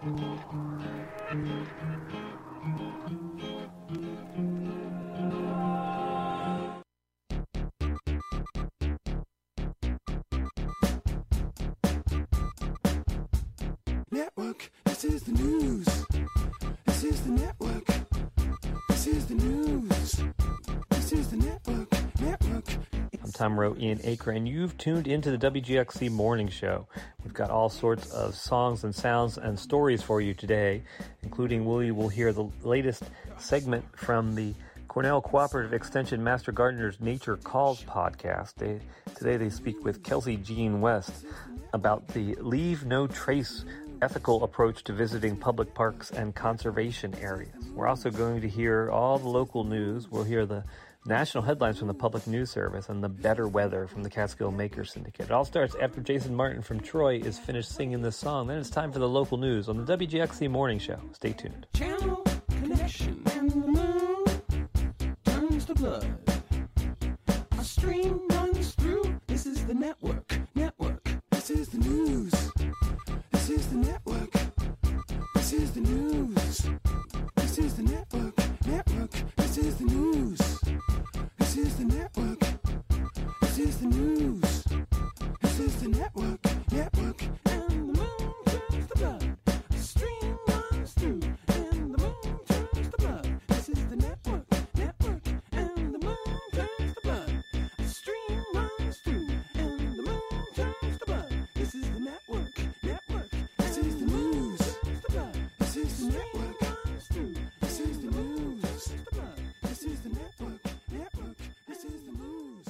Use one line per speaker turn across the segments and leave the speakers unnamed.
Network, this is the news. This is the network. This is the news. This is the network.
I'm Tom Rowe, Ian Acre, and you've tuned into the WGXC Morning Show. We've got all sorts of songs and sounds and stories for you today, including we'll hear the latest segment from the Cornell Cooperative Extension Master Gardener's Nature Calls podcast. Today they speak with Kelsey Jean West about the Leave No Trace ethical approach to visiting public parks and conservation areas. We're also going to hear all the local news. We'll hear the national headlines from the Public News Service and the better weather from the Catskill Maker Syndicate. It all starts after Jason Martin from Troy is finished singing this song. Then it's time for the local news on the WGXC Morning Show. Stay tuned.
Channel connection and the moon turns to blood. A stream runs through. This is the network. This is the news. This is the network. This is the news. This is the network. This is the news. This is the network. This is the news. This is the network. And the moon turns to blood. A stream runs through. And the moon turns to blood. This is the network. And the moon turns to blood. A stream runs through. And the moon turns to blood. This is the network. This is the news. This is the network. This is the news. This is the network. This is the news.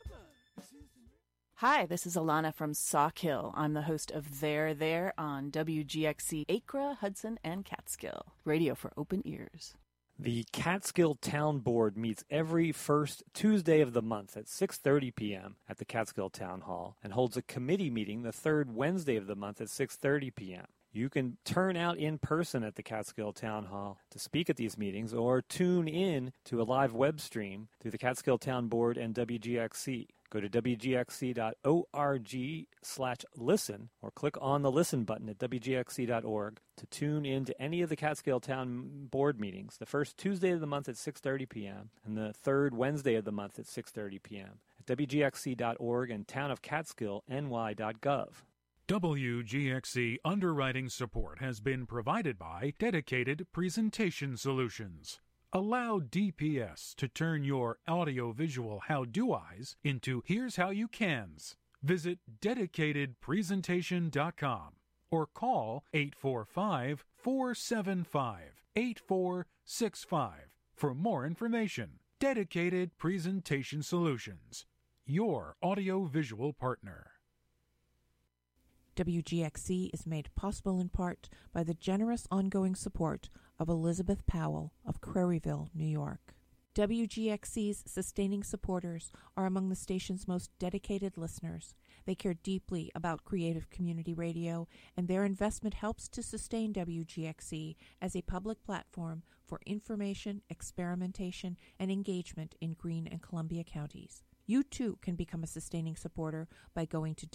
Hi, this is Alana from Sauk Hill. I'm the host of There on WGXC Acra, Hudson, and Catskill. Radio for open ears.
The Catskill Town Board meets every first Tuesday of the month at 6:30 p.m. at the Catskill Town Hall and holds a committee meeting the third Wednesday of the month at 6:30 p.m. You can turn out in person at the Catskill Town Hall to speak at these meetings or tune in to a live web stream through the Catskill Town Board and WGXC. Go to wgxc.org/listen or click on the listen button at wgxc.org to tune in to any of the Catskill Town Board meetings, the first Tuesday of the month at 6:30 p.m. and the third Wednesday of the month at 6:30 p.m. at wgxc.org and townofcatskillny.gov.
WGXC underwriting support has been provided by Dedicated Presentation Solutions. Allow DPS to turn your audiovisual how-do-eyes into here's how you cans. Visit dedicatedpresentation.com or call 845-475-8465 for more information. Dedicated Presentation Solutions, your audiovisual partner.
WGXC is made possible in part by the generous ongoing support of Elizabeth Powell of Craryville, New York. WGXC's sustaining supporters are among the station's most dedicated listeners. They care deeply about creative community radio, and their investment helps to sustain WGXC as a public platform for information, experimentation, and engagement in Greene and Columbia counties. You too can become a sustaining supporter by going to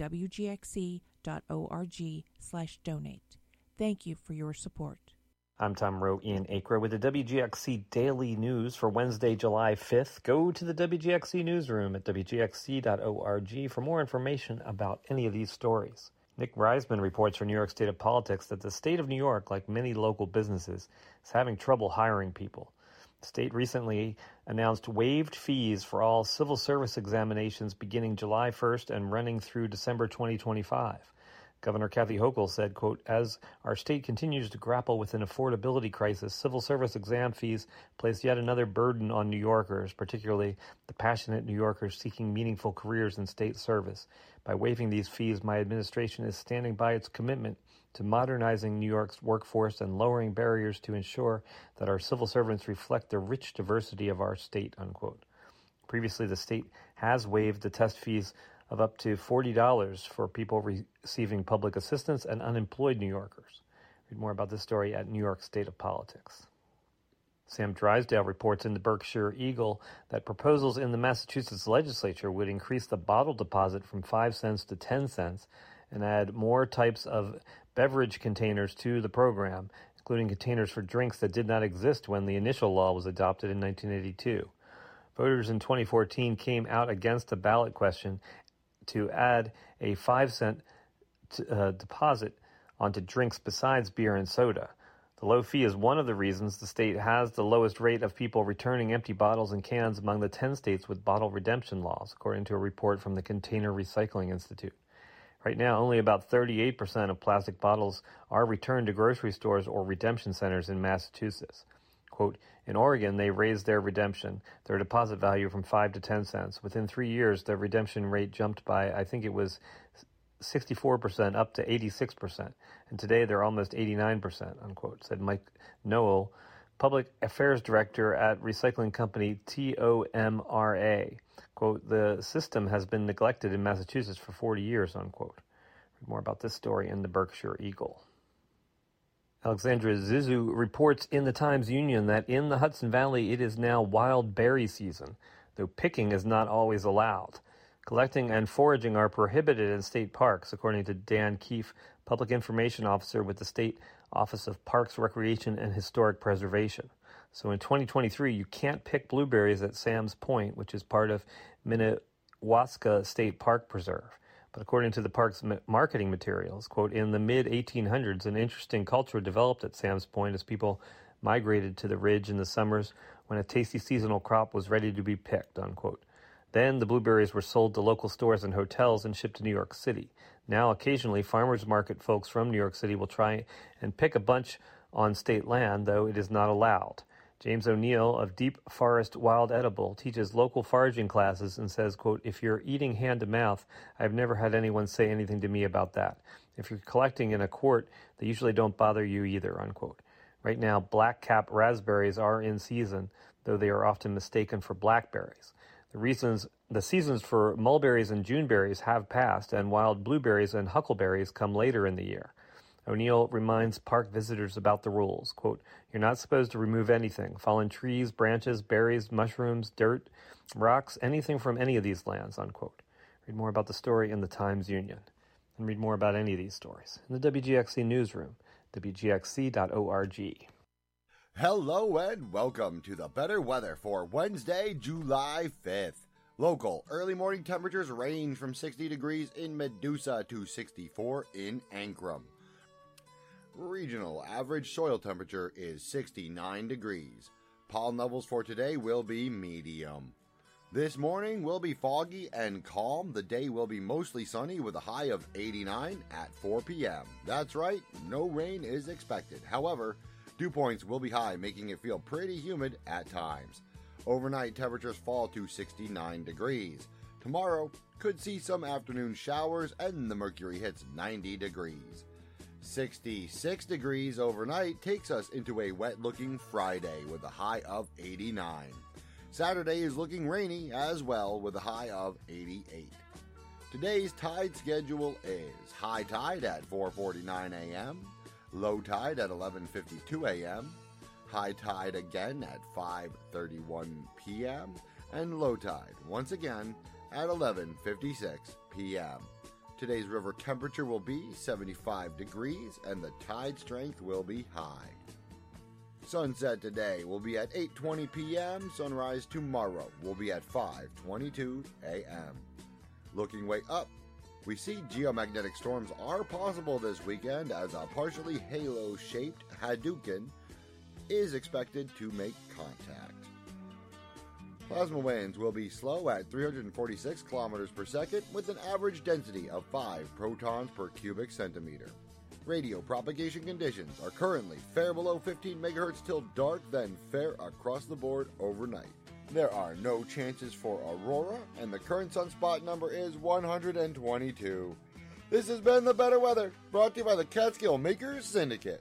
wgxc.org/donate. Thank you for your support.
I'm Tom Rowe, Ian Acre with the WGXC Daily News for Wednesday, July 5th. Go to the WGXC newsroom at wgxc.org for more information about any of these stories. Nick Reisman reports for New York State of Politics that the state of New York, like many local businesses, is having trouble hiring people. The state recently announced waived fees for all civil service examinations beginning July 1st and running through December 2025. Governor Kathy Hochul said, quote, "As our state continues to grapple with an affordability crisis, civil service exam fees place yet another burden on New Yorkers, particularly the passionate New Yorkers seeking meaningful careers in state service. By waiving these fees, my administration is standing by its commitment to modernizing New York's workforce and lowering barriers to ensure that our civil servants reflect the rich diversity of our state," unquote. Previously, the state has waived the test fees of up to $40 for people receiving public assistance and unemployed New Yorkers. Read more about this story at New York State of Politics. Sam Drysdale reports in the Berkshire Eagle that proposals in the Massachusetts legislature would increase the bottle deposit from 5 cents to 10 cents and add more types of beverage containers to the program, including containers for drinks that did not exist when the initial law was adopted in 1982. Voters in 2014 came out against a ballot question to add a 5-cent deposit onto drinks besides beer and soda. The low fee is one of the reasons the state has the lowest rate of people returning empty bottles and cans among the 10 states with bottle redemption laws, according to a report from the Container Recycling Institute. Right now, only about 38% of plastic bottles are returned to grocery stores or redemption centers in Massachusetts. Quote, in Oregon, they raised their deposit value from 5 to 10 cents. Within 3 years, the redemption rate jumped by, I think it was 64% up to 86%, and today they're almost 89%, unquote, said Mike Noel, Public Affairs Director at recycling company TOMRA. Quote, the system has been neglected in Massachusetts for 40 years, unquote. Read more about this story in the Berkshire Eagle. Alexandra Zizou reports in the Times-Union that in the Hudson Valley it is now wild berry season, though picking is not always allowed. Collecting and foraging are prohibited in state parks, according to Dan Keefe, Public Information Officer with the State Office of Parks, Recreation, and Historic Preservation. So in 2023, you can't pick blueberries at Sam's Point, which is part of Minnewaska State Park Preserve. But according to the park's marketing materials, quote, in the mid-1800s, an interesting culture developed at Sam's Point as people migrated to the ridge in the summers when a tasty seasonal crop was ready to be picked, unquote. Then the blueberries were sold to local stores and hotels and shipped to New York City. Now, occasionally, farmers market folks from New York City will try and pick a bunch on state land, though it is not allowed. James O'Neill of Deep Forest Wild Edible teaches local foraging classes and says, quote, if you're eating hand-to-mouth, I've never had anyone say anything to me about that. If you're collecting in a quart, they usually don't bother you either, unquote. Right now, black-cap raspberries are in season, though they are often mistaken for blackberries. The seasons for mulberries and Juneberries have passed, and wild blueberries and huckleberries come later in the year. O'Neill reminds park visitors about the rules. Quote, you're not supposed to remove anything, fallen trees, branches, berries, mushrooms, dirt, rocks, anything from any of these lands, unquote. Read more about the story in the Times-Union. And read more about any of these stories in the WGXC newsroom, WGXC.org.
Hello and welcome to the better weather for Wednesday, July 5th. Local early morning temperatures range from 60 degrees in Medusa to 64 in Ankrum. Regional average soil temperature is 69 degrees. Pollen levels for today will be medium. This morning will be foggy and calm. The day will be mostly sunny with a high of 89 at 4 p.m. That's right, no rain is expected. However, dew points will be high, making it feel pretty humid at times. Overnight temperatures fall to 69 degrees. Tomorrow could see some afternoon showers and the mercury hits 90 degrees. 66 degrees overnight takes us into a wet-looking Friday with a high of 89. Saturday is looking rainy as well with a high of 88. Today's tide schedule is high tide at 4:49 a.m., low tide at 11:52 a.m., high tide again at 5:31 p.m., and low tide once again at 11:56 p.m. Today's river temperature will be 75 degrees and the tide strength will be high. Sunset today will be at 8:20 p.m. Sunrise tomorrow will be at 5:22 a.m. Looking way up, we see geomagnetic storms are possible this weekend as a partially halo-shaped Hadouken is expected to make contact. Plasma winds will be slow at 346 kilometers per second with an average density of 5 protons per cubic centimeter. Radio propagation conditions are currently fair below 15 megahertz till dark, then fair across the board overnight. There are no chances for aurora, and the current sunspot number is 122. This has been The Better Weather, brought to you by the Catskill Makers Syndicate.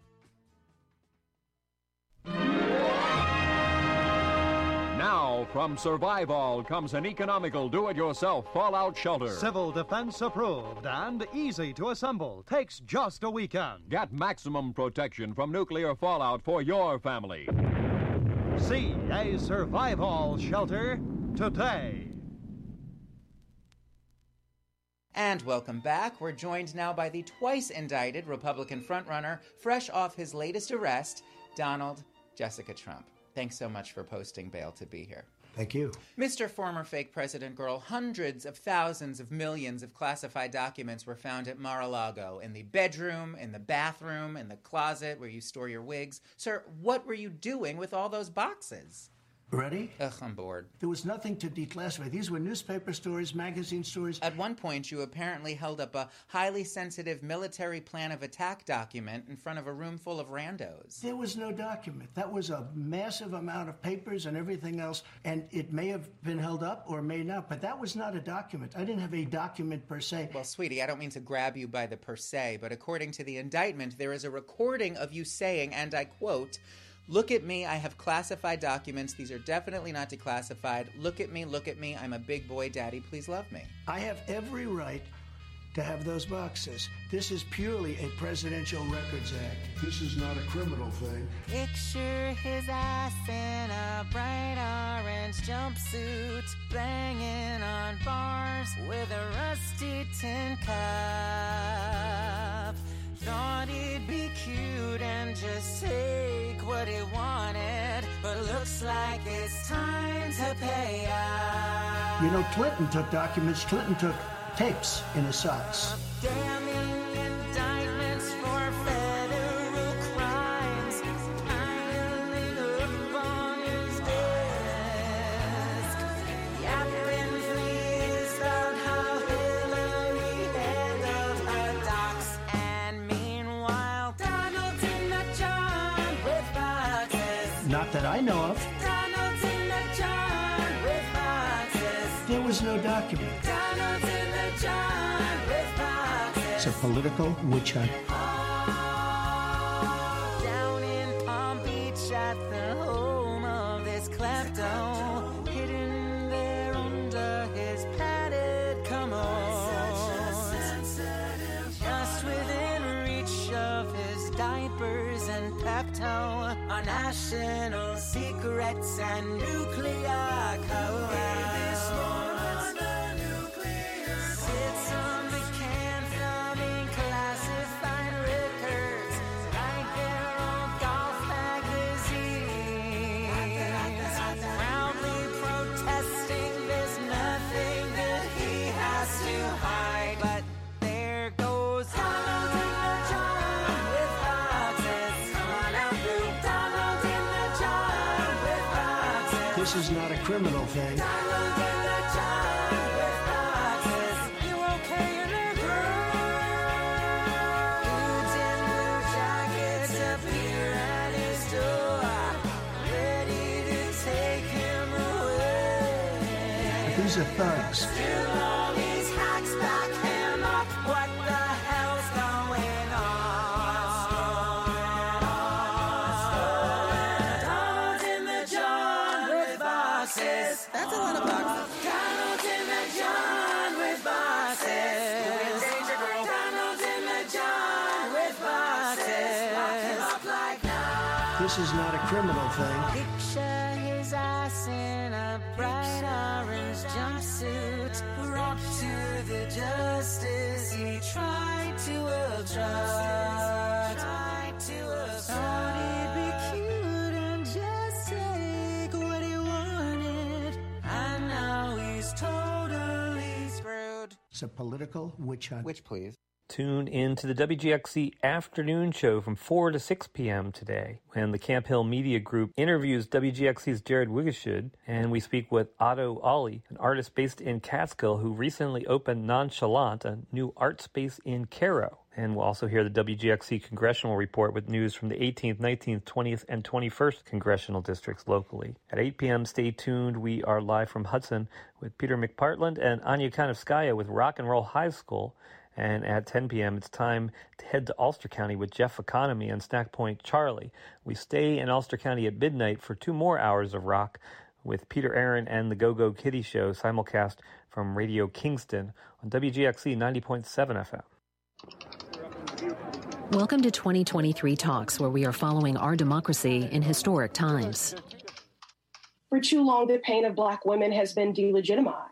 Now, from Survival comes an economical do-it-yourself fallout shelter.
Civil defense approved and easy to assemble. Takes just a weekend.
Get maximum protection from nuclear fallout for your family.
See a Survival shelter today.
And welcome back. We're joined now by the twice indicted Republican frontrunner, fresh off his latest arrest, Donald Jessica Trump. Thanks so much for posting bail to be here.
Thank you.
Mr. Former Fake President Girl, hundreds of thousands of millions of classified documents were found at Mar-a-Lago, in the bedroom, in the bathroom, in the closet where you store your wigs. Sir, what were you doing with all those boxes?
Ready?
Ugh, I'm bored.
There was nothing to declassify. These were newspaper stories, magazine stories.
At one point, you apparently held up a highly sensitive military plan of attack document in front of a room full of randos.
There was no document. That was a massive amount of papers and everything else, and it may have been held up or may not, but that was not a document. I didn't have a document per se.
Well, sweetie, I don't mean to grab you by the per se, but according to the indictment, there is a recording of you saying, and I quote, "Look at me, I have classified documents. These are definitely not declassified. Look at me, I'm a big boy, daddy, please love me."
I have every right to have those boxes. This is purely a Presidential Records Act. This is not a criminal thing.
Picture his ass in a bright orange jumpsuit, banging on bars with a rusty tin cup. Thought he'd be cute and just take what he wanted, but looks like it's time to pay up.
You know, Clinton took documents. Clinton took tapes in his socks.
Damning indictments for federal crimes piling up on his desk. Yapping fleas about how Hillary handled her docs. And meanwhile, Donald's in the jar with boxes.
Not that I know of.
Donald's in the jar with boxes.
There was no document.
Donald's in the jar with boxes.
It's a political witch hunt.
Down in Palm Beach at the home of this klepto, hidden there under his padded commode, just within reach of his diapers and Pepto, are national secrets and nuclear code. Sits on the can thumbing classified records like they're all golf magazines, proudly protesting there's nothing that he has to hide. But there goes Donald in the jar with boxes. Come on out, Lou. Donald in the jar with boxes.
This is not a criminal thing.
Donald in the jar with boxes. You okay in there, girl? Dudes in blue jackets appear at his door, ready to take him away.
These are thugs.
Still all these hacks back him up. What the hell's going on? Donald's in the jar with boxes. That's a lot of boxes. Donald's in the jar with boxes. Donald's in the jar with boxes. Lock him up like now.
This is not a criminal thing.
Picture his ass in a bright orange jumpsuit, brought to the justice he tried to obstruct. Thought he'd be cute and just take what he wanted, and now he's totally screwed.
It's a political witch hunt.
Which, please?
Tune in to the WGXC afternoon show from 4 to 6 p.m. today when the Camp Hill Media Group interviews WGXC's Jared Wigishud, and we speak with Otto Olli, an artist based in Catskill who recently opened Nonchalant, a new art space in Cairo. And we'll also hear the WGXC Congressional Report with news from the 18th, 19th, 20th, and 21st congressional districts locally. At 8 p.m., stay tuned. We are live from Hudson with Peter McPartland and Anya Kanevskaya with Rock and Roll High School. And at 10 p.m., it's time to head to Ulster County with Jeff Economy and Snack Point Charlie. We stay in Ulster County at midnight for 2 more hours of rock with Peter Aaron and the Go-Go Kitty Show, simulcast from Radio Kingston on WGXC 90.7 FM.
Welcome to 2023 Talks, where we are following our democracy in historic times.
For too long, the pain of Black women has been delegitimized.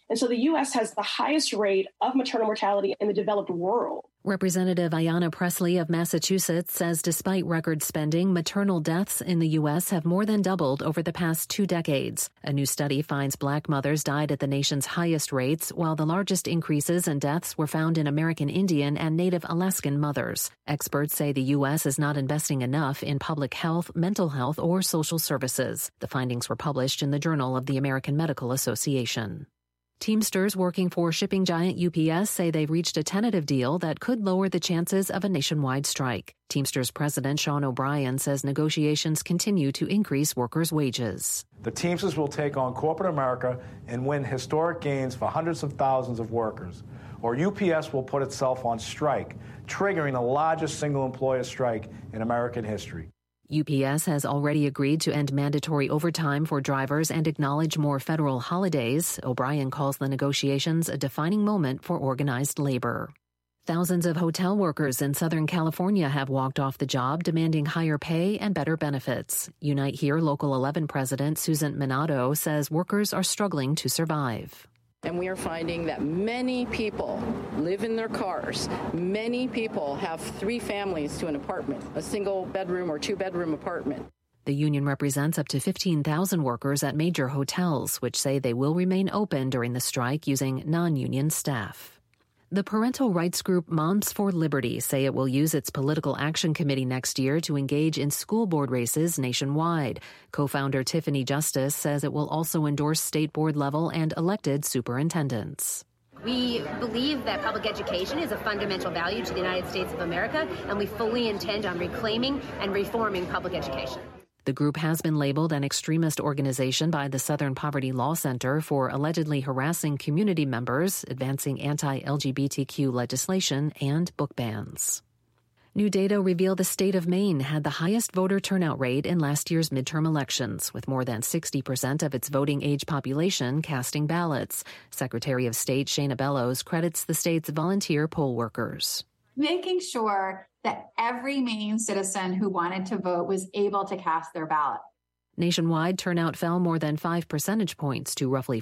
And so the U.S. has the highest rate of maternal mortality in the developed world.
Representative Ayanna Pressley of Massachusetts says despite record spending, maternal deaths in the U.S. have more than doubled over the past 2 decades. A new study finds Black mothers died at the nation's highest rates, while the largest increases in deaths were found in American Indian and Native Alaskan mothers. Experts say the U.S. is not investing enough in public health, mental health, or social services. The findings were published in the Journal of the American Medical Association. Teamsters working for shipping giant UPS say they've reached a tentative deal that could lower the chances of a nationwide strike. Teamsters President Sean O'Brien says negotiations continue to increase workers' wages.
The Teamsters will take on corporate America and win historic gains for hundreds of thousands of workers. Or UPS will put itself on strike, triggering the largest single employer strike in American history.
UPS has already agreed to end mandatory overtime for drivers and acknowledge more federal holidays. O'Brien calls the negotiations a defining moment for organized labor. Thousands of hotel workers in Southern California have walked off the job, demanding higher pay and better benefits. Unite Here Local 11 President Susan Minato says workers are struggling to survive.
And we are finding that many people live in their cars. Many people have 3 families to an apartment, a single bedroom or 2-bedroom apartment.
The union represents up to 15,000 workers at major hotels, which say they will remain open during the strike using non-union staff. The parental rights group Moms for Liberty say it will use its political action committee next year to engage in school board races nationwide. Co-founder Tiffany Justice says it will also endorse state board level and elected superintendents.
We believe that public education is a fundamental value to the United States of America, and we fully intend on reclaiming and reforming public education.
The group has been labeled an extremist organization by the Southern Poverty Law Center for allegedly harassing community members, advancing anti-LGBTQ legislation, and book bans. New data reveal the state of Maine had the highest voter turnout rate in last year's midterm elections, with more than 60% of its voting age population casting ballots. Secretary of State Shana Bellows credits the state's volunteer poll workers.
Making sure that every Maine citizen who wanted to vote was able to cast their ballot.
Nationwide, turnout fell more than 5 percentage points to roughly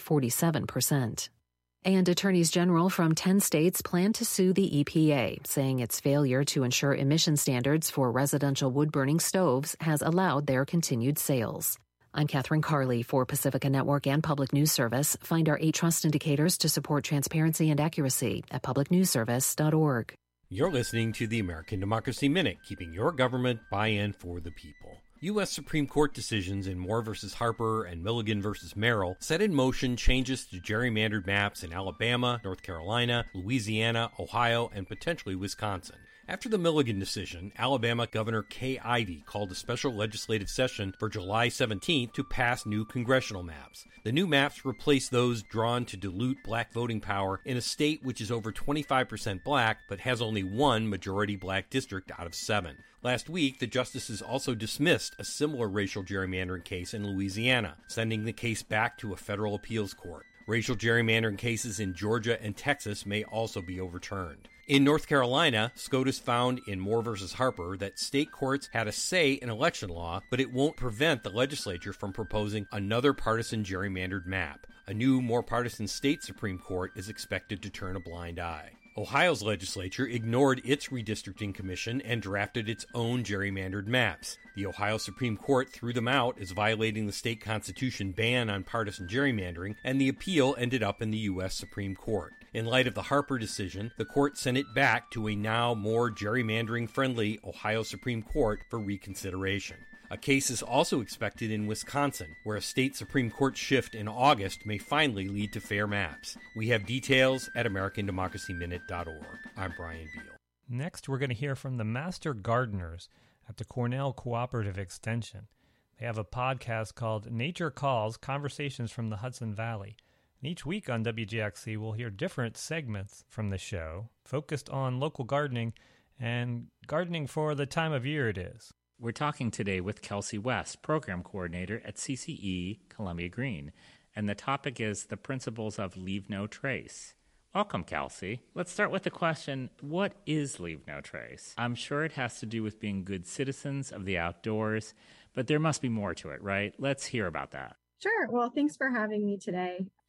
47%. And attorneys general from 10 states plan to sue the EPA, saying its failure to ensure emission standards for residential wood-burning stoves has allowed their continued sales. I'm Catherine Carley for Pacifica Network and Public News Service. Find our 8 trust indicators to support transparency and accuracy at publicnewsservice.org.
You're listening to the American Democracy Minute, keeping your government buy-in for the people. U.S. Supreme Court decisions in Moore v. Harper and Milligan v. Merrill set in motion changes to gerrymandered maps in Alabama, North Carolina, Louisiana, Ohio, and potentially Wisconsin. After the Milligan decision, Alabama Governor Kay Ivey called a special legislative session for July 17th to pass new congressional maps. The new maps replace those drawn to dilute black voting power in a state which is over 25% black but has only 1 majority black district out of 7. Last week, the justices also dismissed a similar racial gerrymandering case in Louisiana, sending the case back to a federal appeals court. Racial gerrymandering cases in Georgia and Texas may also be overturned. In North Carolina, SCOTUS found in Moore v. Harper that state courts had a say in election law, but it won't prevent the legislature from proposing another partisan gerrymandered map. A new, more partisan state Supreme Court is expected to turn a blind eye. Ohio's legislature ignored its redistricting commission and drafted its own gerrymandered maps. The Ohio Supreme Court threw them out as violating the state constitution ban on partisan gerrymandering, and the appeal ended up in the U.S. Supreme Court. In light of the Harper decision, the court sent it back to a now more gerrymandering-friendly Ohio Supreme Court for reconsideration. A case is also expected in Wisconsin, where a state Supreme Court shift in August may finally lead to fair maps. We have details at AmericanDemocracyMinute.org. I'm Brian Beal.
Next, we're going to hear from the Master Gardeners at the Cornell Cooperative Extension. They have a podcast called Nature Calls, Conversations from the Hudson Valley. And each week on WGXC, we'll hear different segments from the show focused on local gardening and gardening for the time of year it is.
We're talking today with Kelsey West, Program Coordinator at CCE Columbia Green, and the topic is the principles of Leave No Trace. Welcome, Kelsey. Let's start with the question, what is Leave No Trace? I'm sure it has to do with being good citizens of the outdoors, but there must be more to it, right? Let's hear about that.
Sure. Well, thanks for having me today.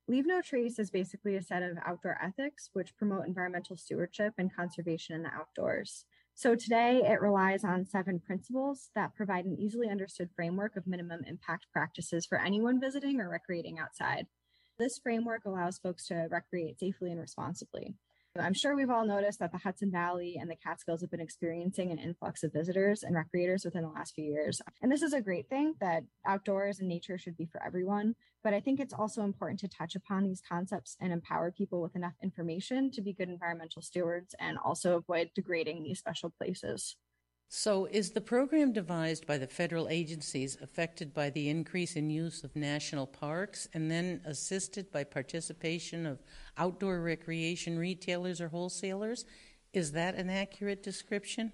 Leave No Trace is basically a set of outdoor ethics which promote environmental stewardship and conservation in the outdoors. So today it relies on 7 principles that provide an easily understood framework of minimum impact practices for anyone visiting or recreating outside. This framework allows folks to recreate safely and responsibly. I'm sure we've all noticed that the Hudson Valley and the Catskills have been experiencing an influx of visitors and recreators within the last few years. And this is a great thing, that outdoors and nature should be for everyone. But I think it's also important to touch upon these concepts and empower people with enough information to be good environmental stewards and also avoid degrading these special places.
So is the program devised by the federal agencies affected by the increase in use of national parks and then assisted by participation of outdoor recreation retailers or wholesalers? Is that an accurate description?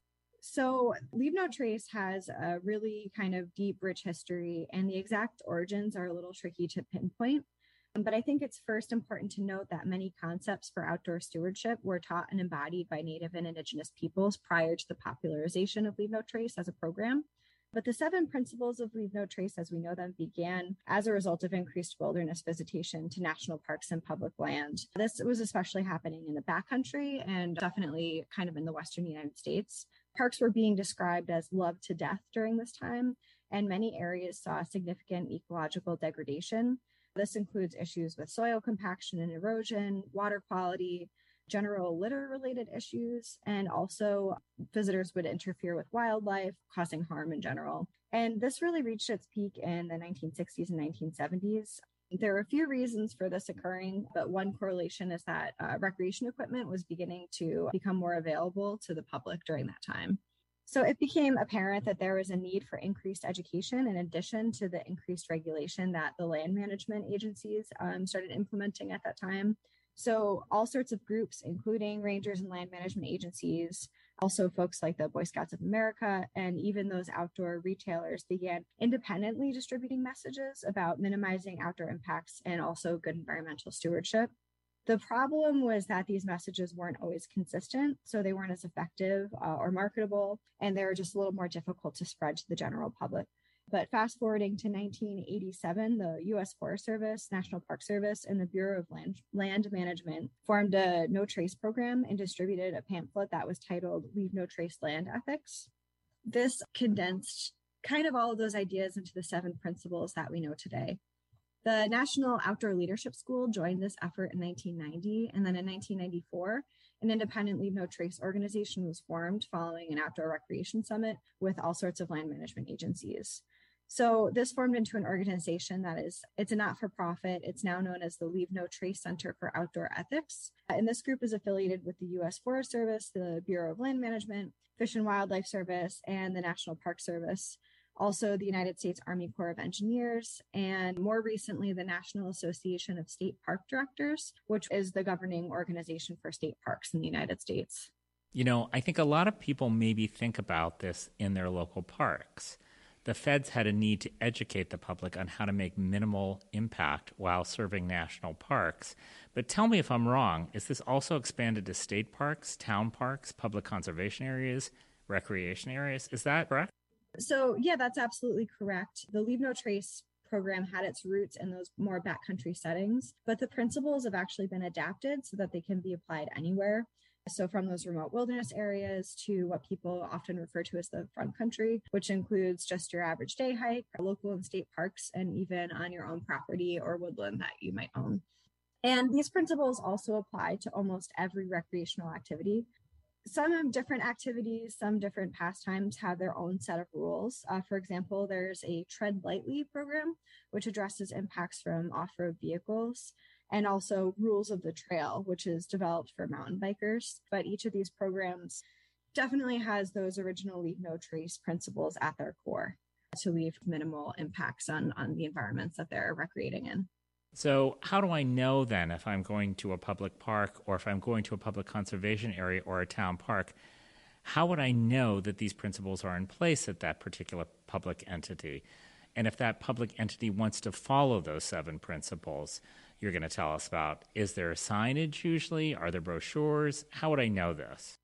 So Leave No Trace has a really kind of deep, rich history, and the exact origins are a little tricky to pinpoint. But I think it's first important to note that many concepts for outdoor stewardship were taught and embodied by Native and Indigenous peoples prior to the popularization of Leave No Trace as a program. But the 7 principles of Leave No Trace as we know them began as a result of increased wilderness visitation to national parks and public land. This was especially happening in the backcountry and definitely kind of in the Western United States. Parks were being described as loved to death during this time, and many areas saw significant ecological degradation. This includes issues with soil compaction and erosion, water quality, general litter-related issues, and also visitors would interfere with wildlife, causing harm in general. And this really reached its peak in the 1960s and 1970s. There are a few reasons for this occurring, but one correlation is that recreation equipment was beginning to become more available to the public during that time. So it became apparent that there was a need for increased education in addition to the increased regulation that the land management agencies started implementing at that time. So all sorts of groups, including rangers and land management agencies, also folks like the Boy Scouts of America, and even those outdoor retailers began independently distributing messages about minimizing outdoor impacts and also good environmental stewardship. The problem was that these messages weren't always consistent, so they weren't as effective or marketable, and they were just a little more difficult to spread to the general public. But fast forwarding to 1987, the U.S. Forest Service, National Park Service, and the Bureau of Land Management formed a No Trace program and distributed a pamphlet that was titled Leave No Trace Land Ethics. This condensed kind of all of those ideas into the 7 principles that we know today. The National Outdoor Leadership School joined this effort in 1990, and then in 1994, an independent Leave No Trace organization was formed following an outdoor recreation summit with all sorts of land management agencies. So this formed into an organization it's a not-for-profit. It's now known as the Leave No Trace Center for Outdoor Ethics. And this group is affiliated with the U.S. Forest Service, the Bureau of Land Management, Fish and Wildlife Service, and the National Park Service. Also the United States Army Corps of Engineers, and more recently, the National Association of State Park Directors, which is the governing organization for state parks in the United States.
You know, I think a lot of people maybe think about this in their local parks. The feds had a need to educate the public on how to make minimal impact while serving national parks. But tell me if I'm wrong, is this also expanded to state parks, town parks, public conservation areas, recreation areas? Is that correct?
So, yeah, that's absolutely correct. The Leave No Trace program had its roots in those more backcountry settings, but the principles have actually been adapted so that they can be applied anywhere. So from those remote wilderness areas to what people often refer to as the front country, which includes just your average day hike, local and state parks, and even on your own property or woodland that you might own. And these principles also apply to almost every recreational activity. Some different activities, some different pastimes have their own set of rules. For example, there's a Tread Lightly program, which addresses impacts from off-road vehicles, and also Rules of the Trail, which is developed for mountain bikers. But each of these programs definitely has those original Leave No Trace principles at their core to leave minimal impacts on the environments that they're recreating in.
So how do I know then if I'm going to a public park or if I'm going to a public conservation area or a town park, how would I know that these principles are in place at that particular public entity? And if that public entity wants to follow those 7 principles you're going to tell us about, is there signage usually? Are there brochures? How would I know this?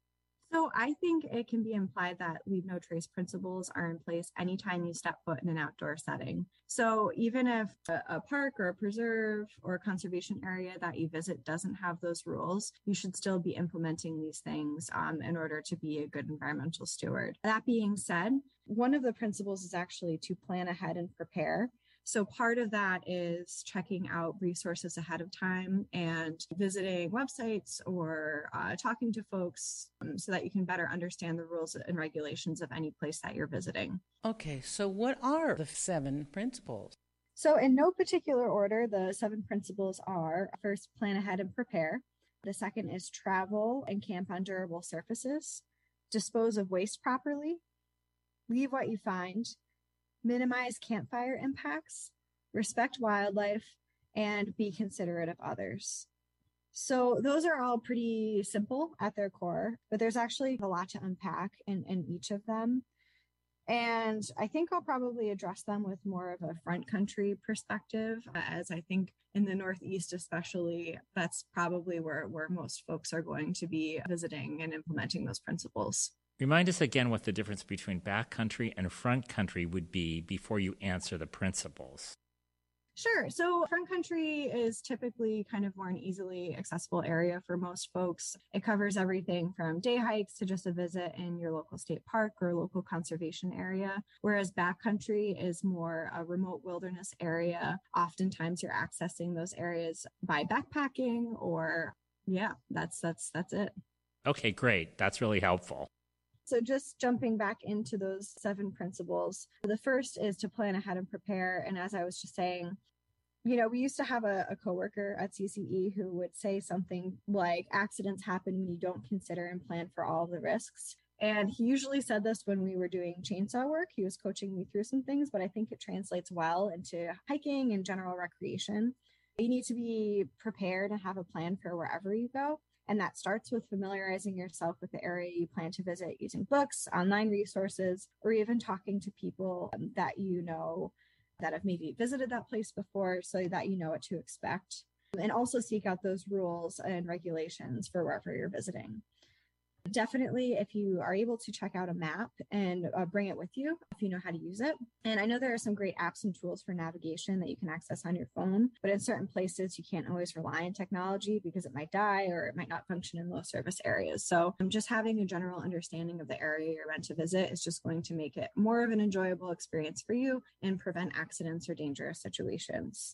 So I think it can be implied that leave no trace principles are in place anytime you step foot in an outdoor setting. So even if a park or a preserve or a conservation area that you visit doesn't have those rules, you should still be implementing these things in order to be a good environmental steward. That being said, one of the principles is actually to plan ahead and prepare. So part of that is checking out resources ahead of time and visiting websites or talking to folks so that you can better understand the rules and regulations of any place that you're visiting.
Okay, so what are the 7 principles?
So in no particular order, the 7 principles are: first, plan ahead and prepare. The second is travel and camp on durable surfaces, dispose of waste properly, leave what you find, minimize campfire impacts, respect wildlife, and be considerate of others. So those are all pretty simple at their core, but there's actually a lot to unpack in each of them. And I think I'll probably address them with more of a front country perspective, as I think in the Northeast especially, that's probably where most folks are going to be visiting and implementing those principles.
Remind us again what the difference between backcountry and front country would be before you answer the principles.
Sure. So front country is typically kind of more an easily accessible area for most folks. It covers everything from day hikes to just a visit in your local state park or local conservation area, whereas backcountry is more a remote wilderness area. Oftentimes you're accessing those areas by backpacking or, that's it.
Okay, great. That's really helpful.
So just jumping back into those 7 principles, the first is to plan ahead and prepare. And as I was just saying, we used to have a coworker at CCE who would say something like, accidents happen when you don't consider and plan for all the risks. And he usually said this when we were doing chainsaw work. He was coaching me through some things, but I think it translates well into hiking and general recreation. You need to be prepared and have a plan for wherever you go. And that starts with familiarizing yourself with the area you plan to visit using books, online resources, or even talking to people that you know that have maybe visited that place before so that you know what to expect. And also seek out those rules and regulations for wherever you're visiting. Definitely, if you are able to check out a map and bring it with you, if you know how to use it. And I know there are some great apps and tools for navigation that you can access on your phone, but in certain places, you can't always rely on technology because it might die or it might not function in low service areas. So just having a general understanding of the area you're meant to visit is just going to make it more of an enjoyable experience for you and prevent accidents or dangerous situations.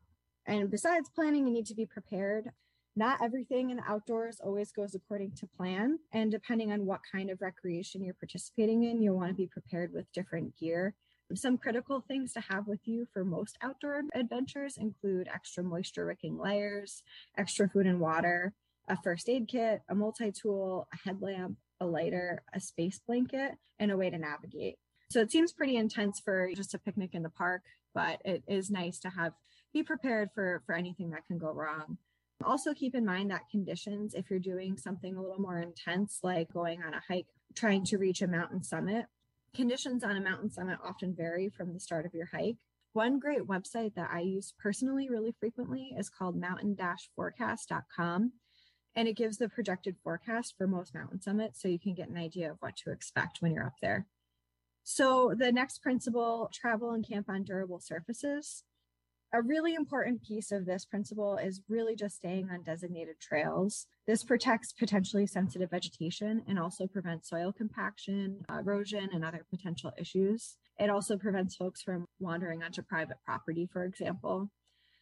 And besides planning, you need to be prepared. Not everything in the outdoors always goes according to plan. And depending on what kind of recreation you're participating in, you'll want to be prepared with different gear. Some critical things to have with you for most outdoor adventures include extra moisture wicking layers, extra food and water, a first aid kit, a multi-tool, a headlamp, a lighter, a space blanket, and a way to navigate. So it seems pretty intense for just a picnic in the park, but it is nice to be prepared for anything that can go wrong. Also keep in mind that conditions, if you're doing something a little more intense, like going on a hike, trying to reach a mountain summit, conditions on a mountain summit often vary from the start of your hike. One great website that I use personally really frequently is called mountain-forecast.com, and it gives the projected forecast for most mountain summits so you can get an idea of what to expect when you're up there. So the next principle, travel and camp on durable surfaces. A really important piece of this principle is really just staying on designated trails. This protects potentially sensitive vegetation and also prevents soil compaction, erosion, and other potential issues. It also prevents folks from wandering onto private property, for example.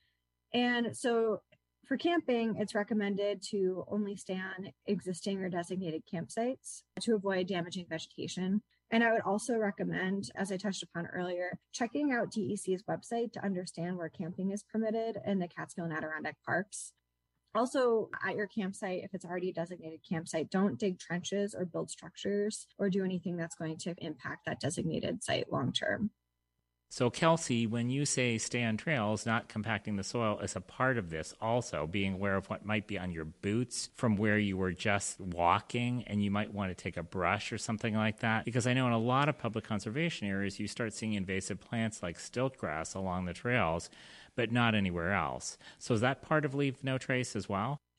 And so for camping, it's recommended to only stay on existing or designated campsites to avoid damaging vegetation. And I would also recommend, as I touched upon earlier, checking out DEC's website to understand where camping is permitted in the Catskill and Adirondack parks. Also, at your campsite, if it's already a designated campsite, don't dig trenches or build structures or do anything that's going to impact that designated site long term.
So, Kelsey, when you say stay on trails, not compacting the soil is a part of this also, being aware of what might be on your boots from where you were just walking, and you might want to take a brush or something like that. Because I know in a lot of public conservation areas, you start seeing invasive plants like stiltgrass along the trails, but not anywhere else. So is that part of Leave No Trace as well?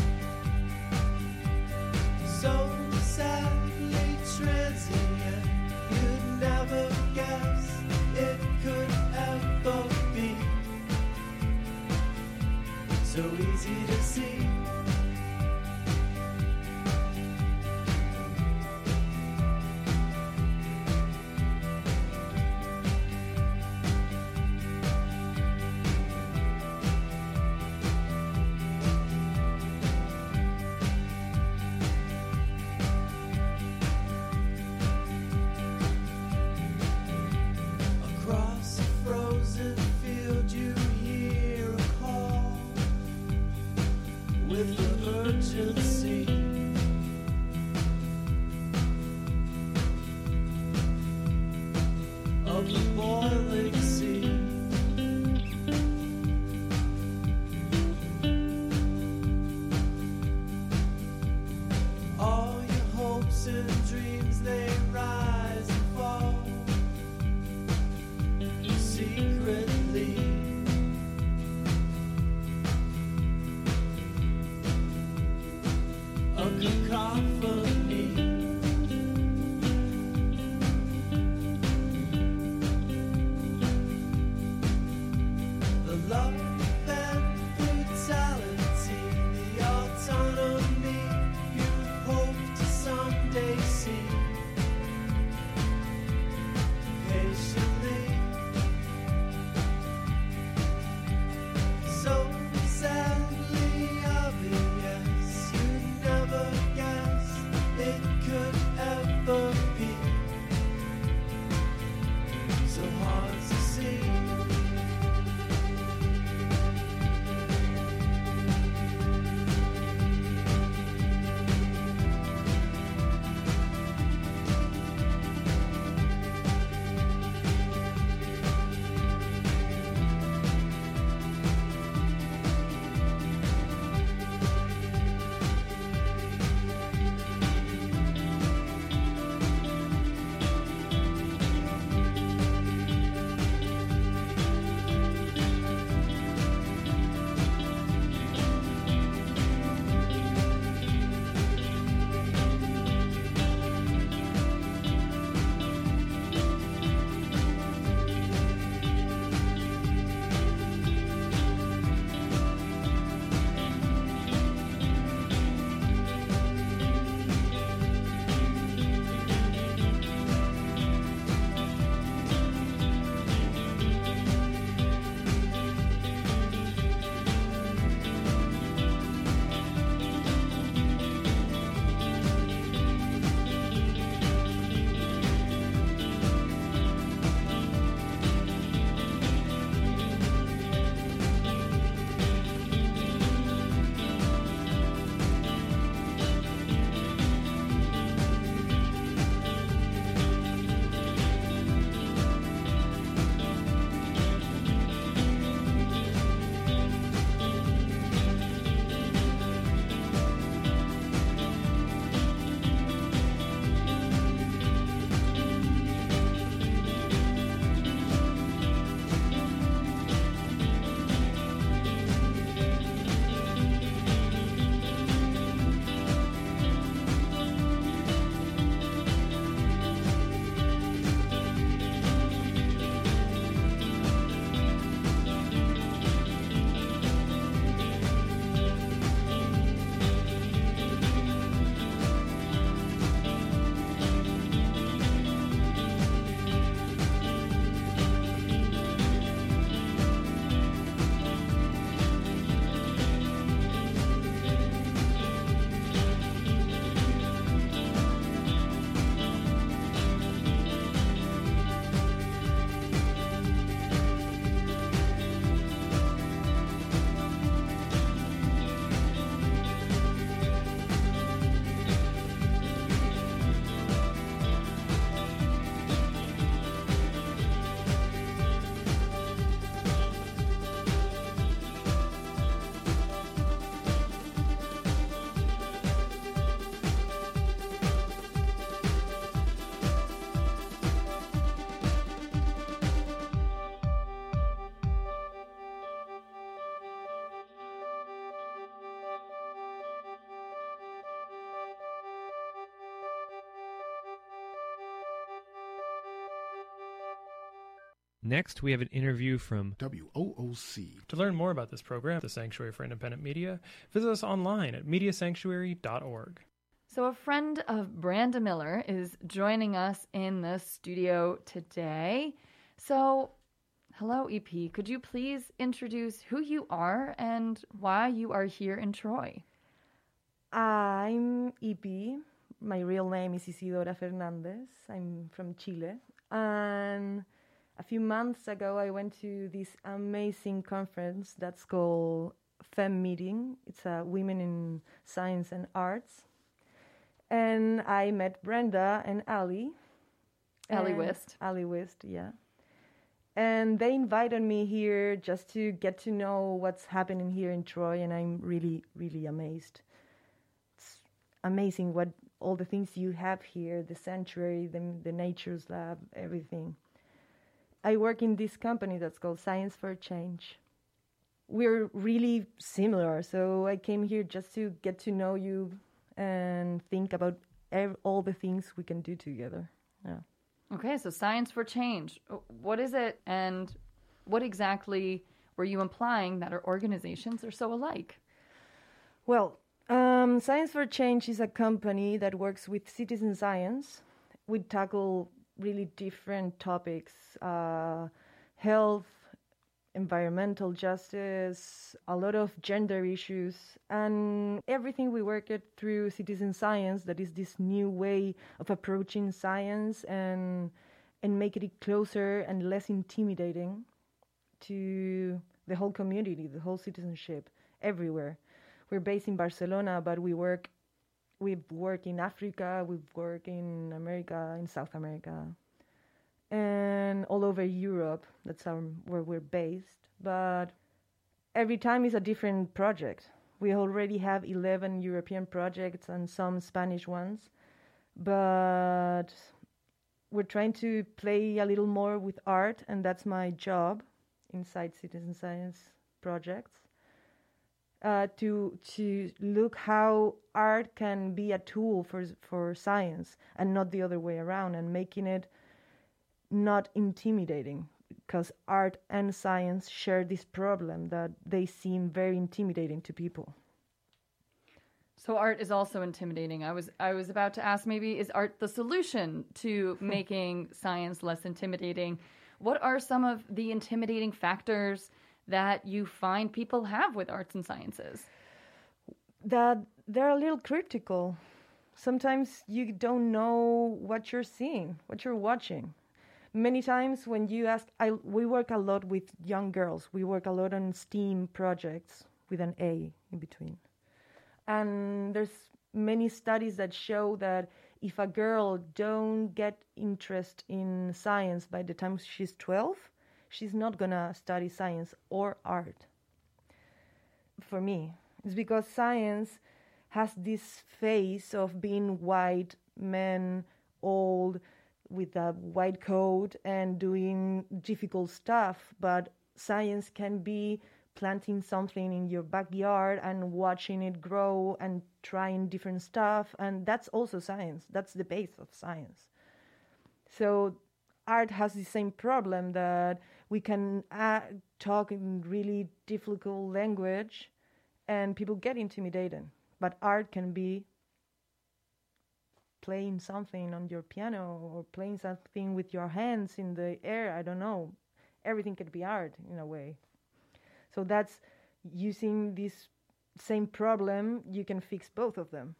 sea to sea. Across a frozen field you hear a call with the urgency of the boiling sea. All your hopes and dreams, they rise and fall secretly.
Next, we have an interview from
WOOC. To learn more about this program, the Sanctuary for Independent Media, visit us online at mediasanctuary.org.
So a friend of Branda Miller is joining us in the studio today. So, hello, EP. Could you please introduce who you are and why you are here in Troy?
I'm EP. My real name is Isidora Fernandez. I'm from Chile. And a few months ago, I went to this amazing conference that's called Fem Meeting. It's a Women in Science and Arts. And I met Brenda and Ali.
Ali Wist.
Ali Wist, yeah. And they invited me here just to get to know what's happening here in Troy, and I'm really, really amazed. It's amazing what all the things you have here, the sanctuary, the Nature's Lab, everything. I work in this company that's called Science for Change. We're really similar, so I came here just to get to know you and think about all the things we can do together. Yeah.
Okay, so Science for Change. What is it, and what exactly were you implying that our organizations are so alike?
Well, Science for Change is a company that works with citizen science. We tackle really different topics, health, environmental justice, a lot of gender issues, and everything we work at through citizen science, that is this new way of approaching science and making it closer and less intimidating to the whole community, the whole citizenship, everywhere. We're based in Barcelona, but we've worked in Africa, we've worked in America, in South America, and all over Europe. That's where we're based. But every time is a different project. We already have 11 European projects and some Spanish ones. But we're trying to play a little more with art, and that's my job inside citizen science projects. To look how art can be a tool for science and not the other way around, and making it not intimidating, because art and science share this problem that they seem very intimidating to people.
So art is also intimidating. I was about to ask, maybe is art the solution to making science less intimidating? What are some of the intimidating factors that you find people have with arts and sciences?
That they're a little critical. Sometimes you don't know what you're seeing, what you're watching. Many times when you ask, we work a lot with young girls. We work a lot on STEAM projects with an A in between. And there's many studies that show that if a girl don't get interest in science by the time she's 12, she's not going to study science or art. For me, it's because science has this face of being white men, old, with a white coat and doing difficult stuff. But science can be planting something in your backyard and watching it grow and trying different stuff. And that's also science. That's the base of science. So art has the same problem, that we can talk in really difficult language and people get intimidated. But art can be playing something on your piano or playing something with your hands in the air. I don't know. Everything can be art in a way. So that's using this same problem, you can fix both of them.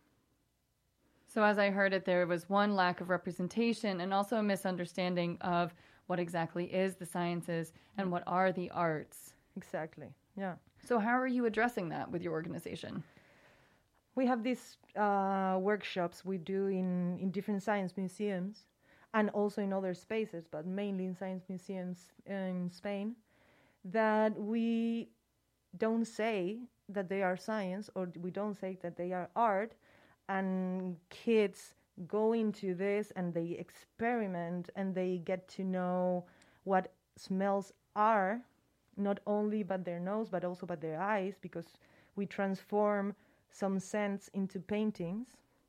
So as I heard it, there was one, lack of representation, and also a misunderstanding of what exactly is the sciences and what are the arts.
Exactly, yeah.
So how are you addressing that with your organization?
We have these workshops we do in different science museums and also in other spaces, but mainly in science museums in Spain, that we don't say that they are science, or we don't say that they are art, and kids go into this and they experiment and they get to know what smells are, not only by their nose but also by their eyes, because we transform some scents into paintings,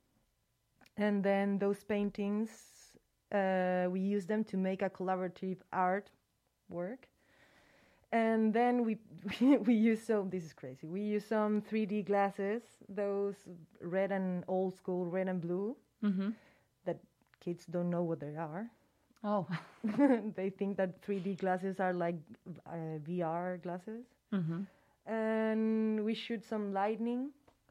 and then those paintings we use them to make a collaborative art work. And then we use this is crazy. We use some 3D glasses, those red and old school, red and blue, that kids don't know what they are.
Oh.
They think that 3D glasses are like VR glasses. And we shoot some lightning,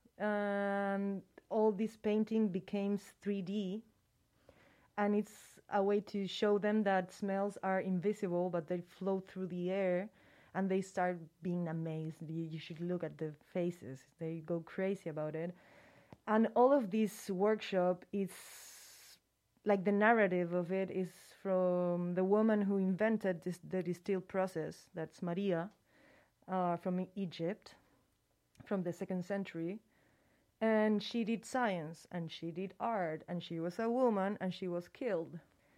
and all this painting became 3D. And it's a way to show them that smells are invisible, but they float through the air. And they start being amazed. You should look at the faces. They go crazy about it. And all of this workshop is like the narrative of it is from the woman who invented the distill process. That's Maria from Egypt, from the 2nd century. And she did science, and she did art, and she was a woman, and she was killed.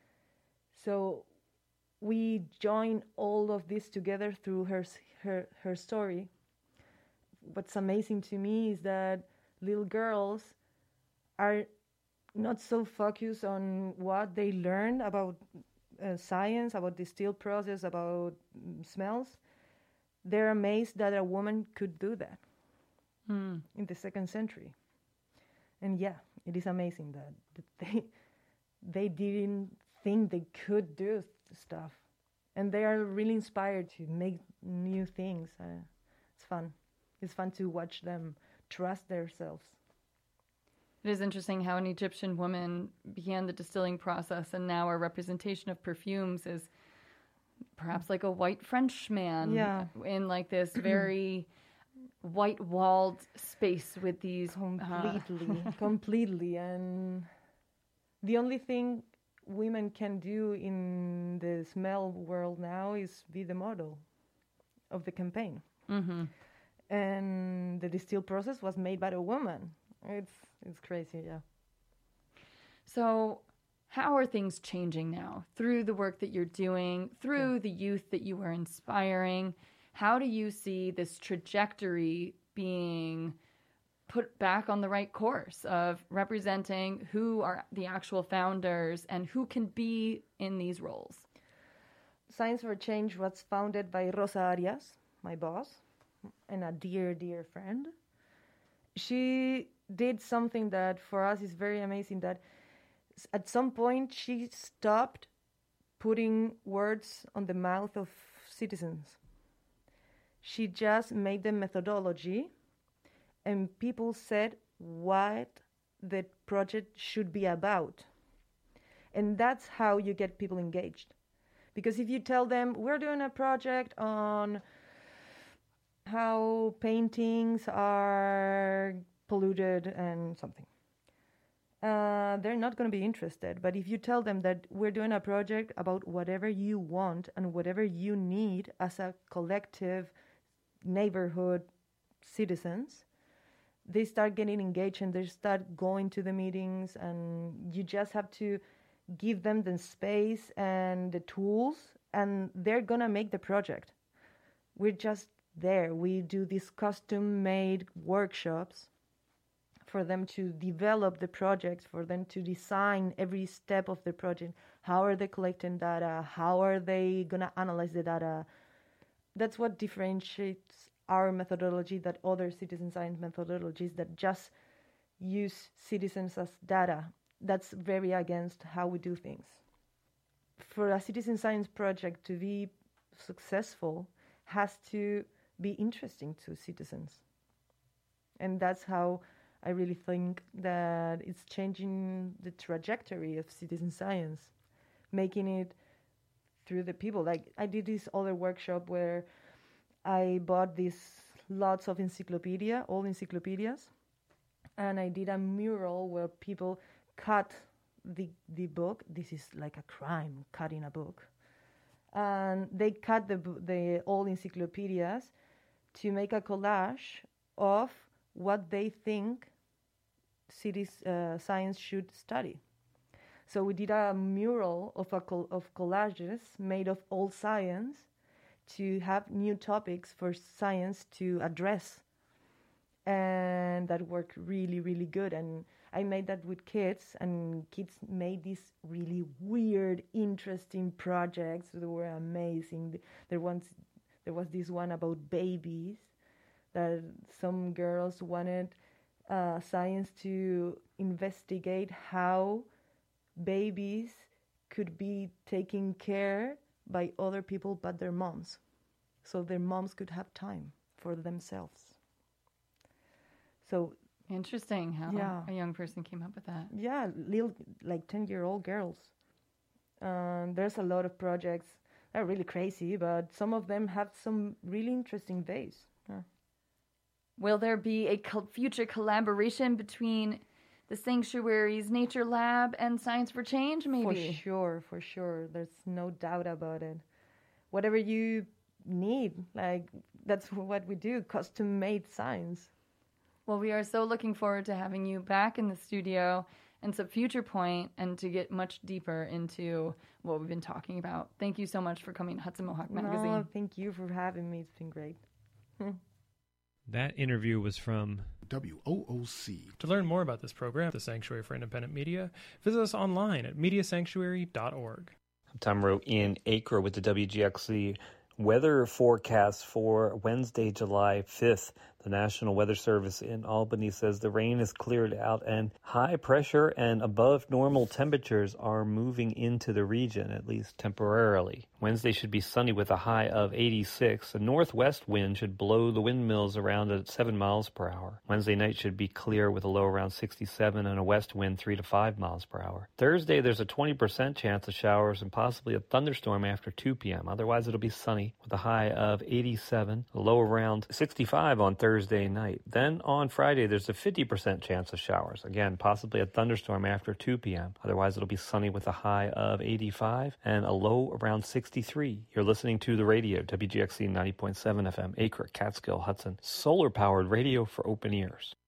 So we join all of this together through her story. What's amazing to me is that little girls are not so focused on what they learned about science, about the still process, about smells. They're amazed that a woman could do that in the 2nd century. And yeah, it is amazing that they didn't think they could do stuff, and they are really inspired to make new things. It's fun. It's fun to watch them trust themselves.
It is interesting how an Egyptian woman began the distilling process, and now our representation of perfumes is perhaps like a white French man in like this very white-walled space with these completely. And the only thing women can do in the smell world now is be the model of the campaign. And the distill process was made by a woman. It's crazy, yeah. So how are things changing now through the work that you're doing, through the youth that you are inspiring? How do you see this trajectory being put back on the right course of representing who are the actual founders and who can be in these roles?
Science for Change was founded by Rosa Arias, my boss, and a dear, dear friend. She did something that for us is very amazing, that at some point she stopped putting words on the mouth of citizens. She just made the methodology, and people said what the project should be about. And that's how you get people engaged. Because if you tell them, we're doing a project on how paintings are polluted and something, they're not going to be interested. But if you tell them that we're doing a project about whatever you want and whatever you need as a collective neighborhood citizens, they start getting engaged and they start going to the meetings, and you just have to give them the space and the tools, and they're going to make the project. We're just there. We do these custom-made workshops for them to develop the projects, for them to design every step of the project. How are they collecting data? How are they going to analyze the data? That's what differentiates our methodology that other citizen science methodologies that just use citizens as data. That's very against how we do things. For a citizen science project to be successful, has to be interesting to citizens. And that's how I really think that it's changing the trajectory of citizen science, making it through the people. Like, I did this other workshop where I bought these lots of old encyclopedias, and I did a mural where people cut the book. This is like a crime, cutting a book. And they cut the old encyclopedias to make a collage of what they think science should study. So we did a mural of collages made of old science to have new topics for science to address. and that worked really, really good. And I made that with kids, and kids made these really weird, interesting projects. They were amazing. There was this one about babies that some girls wanted science to investigate how babies could be taken care by other people but their moms, so their moms could have time for themselves. So
interesting how a young person came up with that.
Yeah, little, like 10-year-old girls. There's a lot of projects that are really crazy, but some of them have some really interesting days. Yeah.
Will there be a future collaboration between the Sanctuary's Nature Lab and Science for Change, maybe?
For sure. There's no doubt about it. Whatever you need, like, that's what we do, custom-made science.
Well, we are so looking forward to having you back in the studio and some future point and to get much deeper into what we've been talking about. Thank you so much for coming to Hudson Mohawk Magazine.
No, thank you for having me. It's been great.
That interview was from
WOOC.
To learn more about this program, the Sanctuary for Independent Media, visit us online at mediasanctuary.org.
I'm Tom Rowe in Acre with the WGXC weather forecast for Wednesday, July 5th. The National Weather Service in Albany says the rain is cleared out and high pressure and above normal temperatures are moving into the region, at least temporarily. Wednesday should be sunny with a high of 86. A northwest wind should blow the windmills around at 7 miles per hour. Wednesday night should be clear with a low around 67 and a west wind 3 to 5 miles per hour. Thursday, there's a 20% chance of showers and possibly a thunderstorm after 2 p.m. Otherwise, it'll be sunny with a high of 87, a low around 65 on Thursday night. Then on Friday, there's a 50% chance of showers. Again, possibly a thunderstorm after 2 p.m. Otherwise, it'll be sunny with a high of 85 and a low around 63. You're listening to the radio, WGXC 90.7 FM, Acre, Catskill, Hudson. Solar-powered radio for open ears.